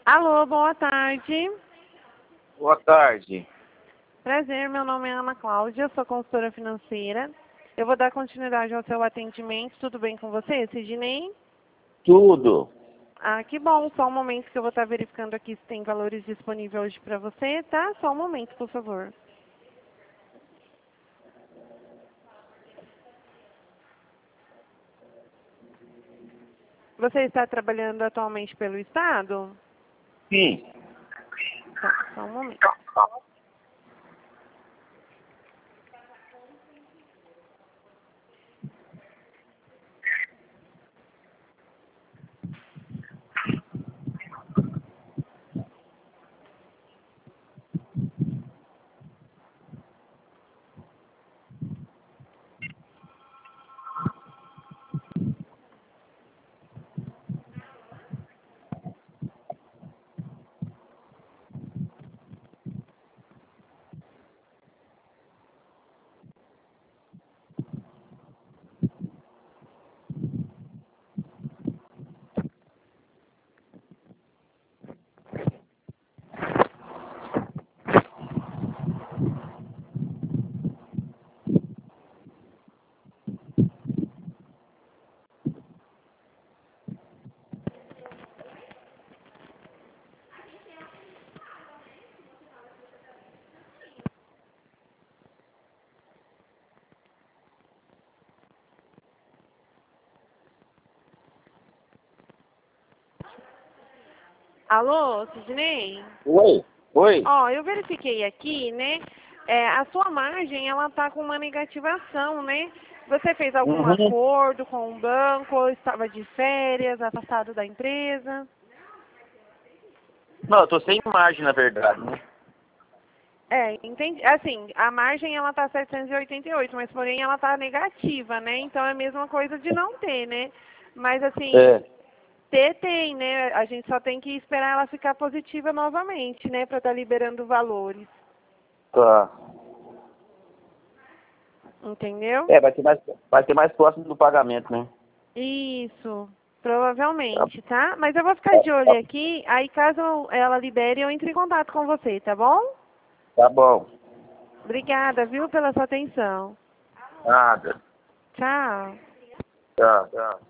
Alô, boa tarde. Boa tarde. Prazer, meu nome é Ana Cláudia, sou consultora financeira. Eu vou dar continuidade ao seu atendimento. Tudo bem com você, Sidney? Tudo. Ah, que bom. Só um momento que eu vou estar verificando aqui se tem valores disponíveis hoje para você, tá? Só um momento, por favor. Você está trabalhando atualmente pelo Estado? Sim. Tá, só um momento. Alô, Sidney? Oi. Oi. Ó, eu verifiquei aqui, né? A sua margem, ela tá com uma negativação, né? Você fez algum Uhum. acordo com o banco, ou estava de férias, afastado da empresa? Não, eu tô sem imagem, na verdade, né? Entendi. Assim, a margem, ela tá 788, mas porém ela tá negativa, né? Então é a mesma coisa de não ter, né? Mas assim, É. ter tem, né? A gente só tem que esperar ela ficar positiva novamente, né? Para estar liberando valores. Tá. Entendeu? É, vai ter mais próximo do pagamento, né? Isso, Tá, provavelmente, tá? Mas eu vou ficar tá, de olho tá, aqui, aí caso ela libere, eu entro em contato com você, tá bom? tá bom. Obrigada, viu, pela sua atenção. Nada. Tchau. Tá.